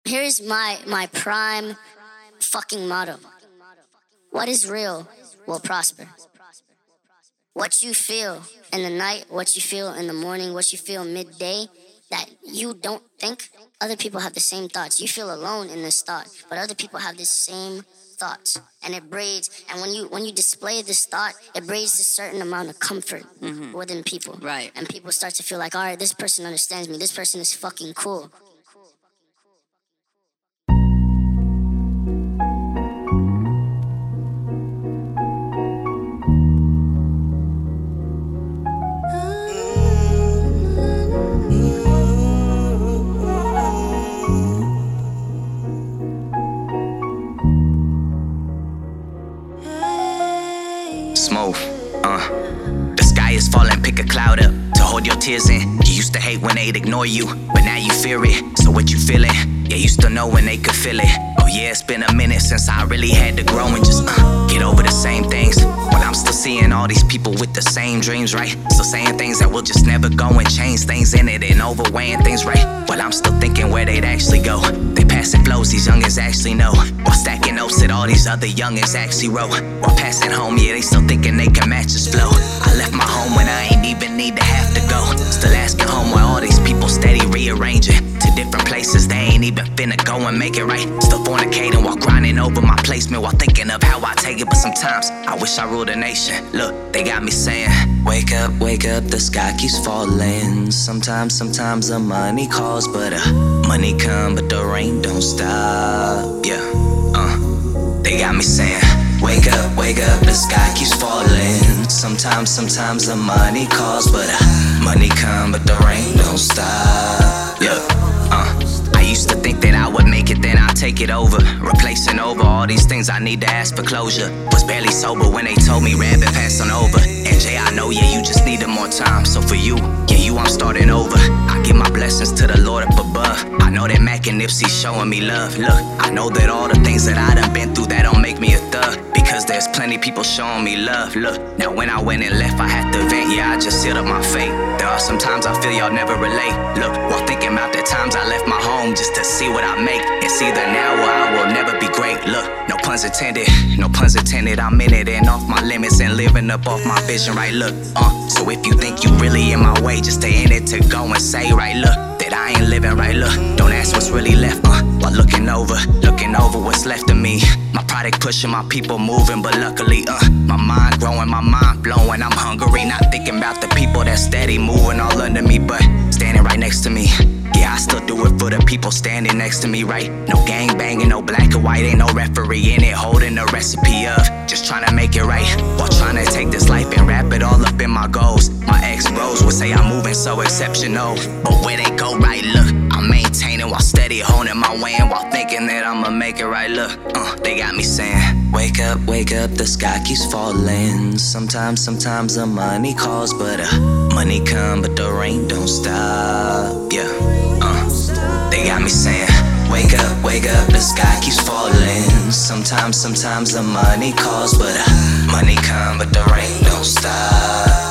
Here's my prime fucking motto. What is real will prosper. What you feel in the night, what you feel in the morning, what you feel midday, that you don't think, other people have the same thoughts. You feel alone in this thought, but other people have the same thoughts. And it breeds, and when you display this thought, it breeds a certain amount of comfort within people. Right. And people start to feel like, all right, this person understands me. This person is fucking cool. Smooth, the sky is falling, pick a cloud up to hold your tears in. You used to hate when they'd ignore you, but now you fear it. So what you feeling? Yeah, used to know when they could feel it. Oh yeah, it's been a minute since I really had to grow and just get over the same things. But I'm still seeing all these people with the same dreams, right? Still saying things that will just never go and change things in it and overweighing things, right? But I'm still thinking where they'd actually go. They passing flows, these youngins actually know. While stacking notes that all these other youngins actually wrote. While passing home, yeah, they still thinking they can match this flow. I left my home when I ain't even need to have to go. Still asking home why all these people steady rearranging to different places. They ain't even finna go and make it right. Still fornicating while grinding over my placement, while thinking of how I take it. But sometimes I wish I ruled a nation. Look, they got me saying, wake up, the sky keeps falling. Sometimes the money calls, but money come, but the rain don't stop. Yeah, they got me saying, wake up, the sky keeps falling. Sometimes the money calls, but money come, but the rain don't stop. Yeah, I used to think that I would make it, then I'd take it over. Replacing over all these things I need to ask for closure. Was barely sober when they told me rabbit pass on over. And Jay, I know, yeah, you just needed more time. So for you, I'm starting over. I give my blessings to the Lord up above. I know that Mac and Nipsey showing me love. Look, I know that all the things that I done been through, that don't make me a thug, because there's plenty people showing me love. Look, now when I went and left, I had to vent. Yeah, I just sealed up my fate. There are some times I feel y'all never relate. Look, while thinking about the times I left my home just to see what I make. It's either now or I will never be great. Look, no puns intended, I'm in it and off my limits and living up off my vision, right? Look, so if you think you really in my way, just stay in it to go and say, right, look, that I ain't living right, look, don't ask what's really left, while looking over what's left of me. My product pushing, my people moving, but luckily, my mind growing, my mind blowing. I'm hungry, not thinking about the people that steady moving all under me, but standing right next to me. Yeah, I still do it for the people standing next to me, right? No gang banging, no black or white, ain't no referee in it, holding the recipe of just trying to make it right, while trying to take this life and wrap it all up in my goals. My ex-bros would say I'm moving so exceptional, but where they go, right, look, I'm maintaining while steady holding my way, and while thinking that I'ma make it right, look, they got me saying, wake up, the sky keeps falling. Sometimes the money calls, but money come, but the rain don't stop. Yeah, they got me saying, wake up, the sky keeps falling. Sometimes the money calls, but money come, but the rain don't stop.